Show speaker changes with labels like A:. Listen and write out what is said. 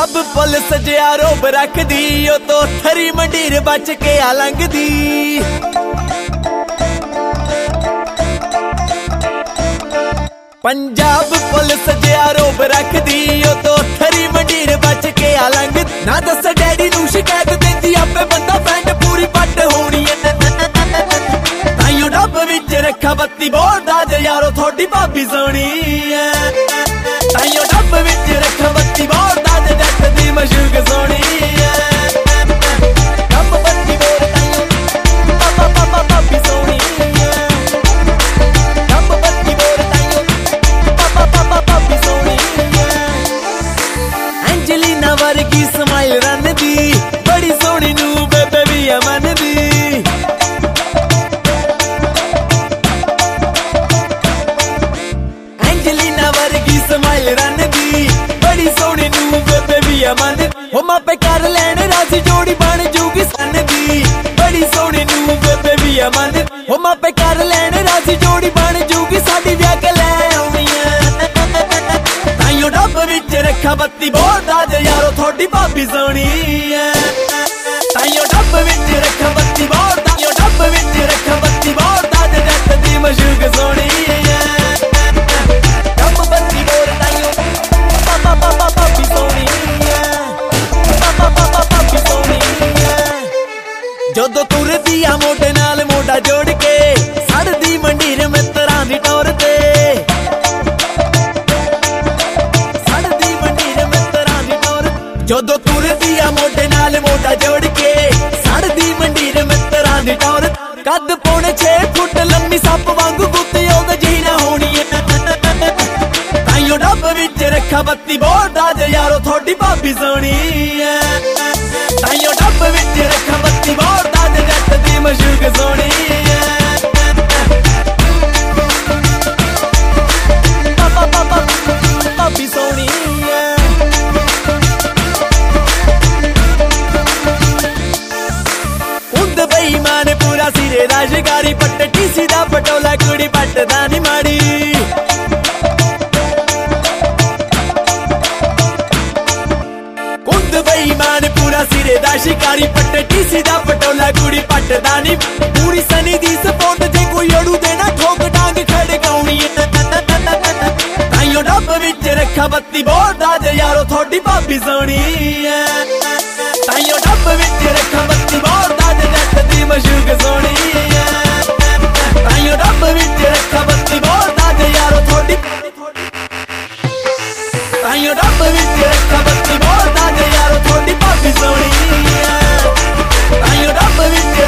A: Punjab police जिया रोब रखदी ओ तो थरी मंडीर बच के आ लंघदी। पंजाब पुलिस जिया रोब रखदी ओ तो थरी मंडीर बच के आ लंघदी। ना दस डैडी नूं शिकायत देंदी आपे बंदा फ्रेंड पूरी पट होनी है। ताइयों डब विच रखा बत्ती बोलदा जे यारो थोड़ी भाभी सोनी है। ताइयों डब विच रखा बत्ती बोलदा जे जट दी मशूक सोनी है। डब बत्ती बोल ताइयों पापा पापा भाभी सोनी है। डब बत्ती बोल ताइयों पापा पापा भाभी सोनी है। एंजेलिना वर्गी स्माइल रन दी बड़ी सोहनी नूं बेबे भी अमन दी। स्माइल रन दी बड़ी सोहनी नूं बेबे भी अमन। हो मापे कर लैण राजी जोड़ी बन जूगी सन दी बड़ी सोहनी नूं बेबे भी अमन। हो मापे कर लैण राजी जोड़ी बन जूगी साडी ब्याह के लै आउणी है। ताइयों डब विच रखा बत्ती बोलदा जे यारो थोड़ी भाभी सोहनी है। ताइयों डब विच रखा बत्ती बोलदा यो डब विच रखा बत्ती बोलदा जे जट दी मशूक सोहनी है। जदों तुरदी आ मोढे नाल मोढा जोड़ के सड़दी मंडीर मित्रां दी टोर ते। सड़दी मंडीर मित्रां दी टोर जदों तुरदी आ मोढे नाल मोढा जोड़ के सड़दी मंडीर मित्रां दी टोर। कद पौने 6 फुट लम्मी सप वांगू गुत्ती ओद जीना होनी है। ताइयों डब विच रखा बत्ती बोलदा जे यारो थोड़ी भाभी सोहनी है। ताइयों डब विच रखा बत्ती बोलदा जे जट दी मशूक सोहनी है। पापा पापा भाभी सोहनी है। उंद बेईमान पूरा सिरे दा शिकारी पट्ट टीसी दा पटोला कुड़ी पटदा नी माड़ी। बेईमान पूरा सिरे दा शिकारी पट्ट टीसी दा पटोला कुड़ी पटदा नी। पूरी सनी दी सपोर्ट जे कोई अड़ू देना ठोक डांग खड़काउणी है। ताइयों डब विच रखा बत्ती बोलदा जे यारो थोड़ी भाभी सोहनी है। ताइयों डब विच